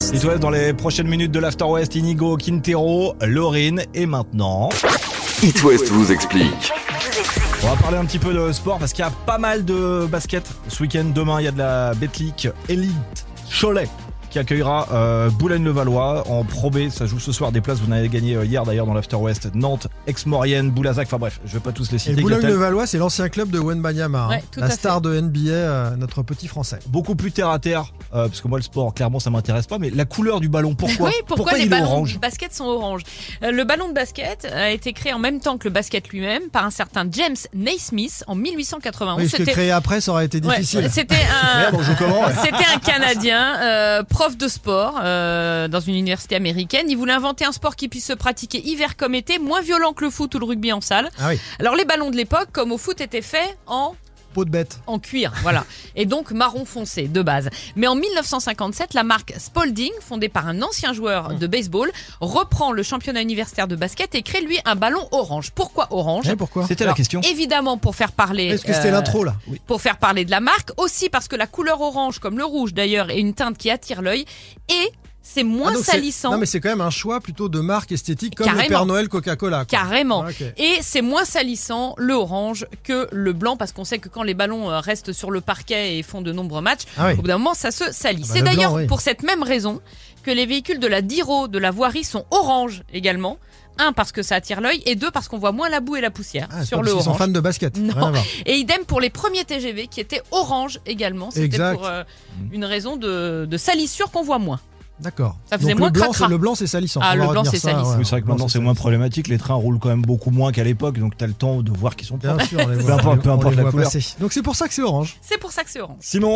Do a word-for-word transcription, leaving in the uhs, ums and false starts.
West. It West dans les prochaines minutes de l'After West, Inigo, Quintero, Laurine et maintenant... It West vous explique. On va parler un petit peu de sport parce qu'il y a pas mal de basket ce week-end. Demain, il y a de la Betclic Elite Cholet qui accueillera euh, Boulogne-le-Valois en Pro B. Ça joue ce soir, des places vous en avez gagné euh, hier d'ailleurs dans l'After West. Nantes, Aix-Maurienne, Boulazac, enfin bref, je vais pas tous les citer. Et Boulogne-le-Valois, c'est l'ancien club de Wembanyama, Ouais, hein, tout la à star fait. de N B A, euh, notre petit français. Beaucoup plus terre à terre, euh, parce que moi le sport, clairement ça m'intéresse pas, mais la couleur du ballon, pourquoi Oui, pourquoi, les il est ballons orange de basket sont orange Euh, Le ballon de basket a été créé en même temps que le basket lui-même par un certain James Naismith en mille huit cent quatre-vingt-onze. Oui, parce que C'était- créer après, ça aurait été Ouais, difficile. c'était un, Merde, on joue comment ouais. c'était un Canadien, euh, prof de sport euh, dans une université américaine. Il voulait inventer un sport qui puisse se pratiquer hiver comme été, moins violent que le foot ou le rugby en salle. Ah oui, Alors les ballons de l'époque, comme au foot, étaient faits en peau de bête. en cuir, voilà, et donc marron foncé de base. Mais en mille neuf cent cinquante-sept, la marque Spalding, fondée par un ancien joueur de baseball, reprend le championnat universitaire de basket et crée lui un ballon orange. Pourquoi orange Eh, pourquoi C'était la Alors, question. Évidemment pour faire parler. Est-ce que c'était euh, l'intro là Pour faire parler de la marque, aussi parce que la couleur orange, comme le rouge d'ailleurs, est une teinte qui attire l'œil et c'est moins Ah, donc c'est- salissant. Non, mais c'est quand même un choix plutôt de marque esthétique comme Carrément. le Père Noël Coca-Cola. quoi. Carrément. Ah, ok. Et c'est moins salissant le orange que le blanc parce qu'on sait que quand les ballons euh, restent sur le parquet et font de nombreux matchs, Ah oui. au bout d'un moment ça se salit. Ah bah, c'est le d'ailleurs blanc, oui. pour cette même raison que les véhicules de la Diro, de la voirie sont orange également. Un parce que ça attire l'œil et deux parce qu'on voit moins la boue et la poussière Ah, c'est sur pas le parce qu'ils sont orange. fans de basket. Non. Rien à voir. Et idem pour les premiers T G V qui étaient orange également. C'était Exact. pour euh, une raison de, de salissure qu'on voit moins. D'accord. Ça faisait Donc, moins le blanc, cracra. c'est- le blanc, c'est salissant. Ah, On le va blanc, retenir c'est ça, salissant. ouais. Oui, c'est vrai que Le maintenant blanc, c'est moins problématique, les trains roulent quand même beaucoup moins qu'à l'époque, donc t'as le temps de voir qu'ils sont Bien propres. sûr, on les Peu voit, importe- on les- peu on importe les la voit couleur. passer. Donc c'est pour ça que c'est orange. C'est pour ça que c'est orange. Simon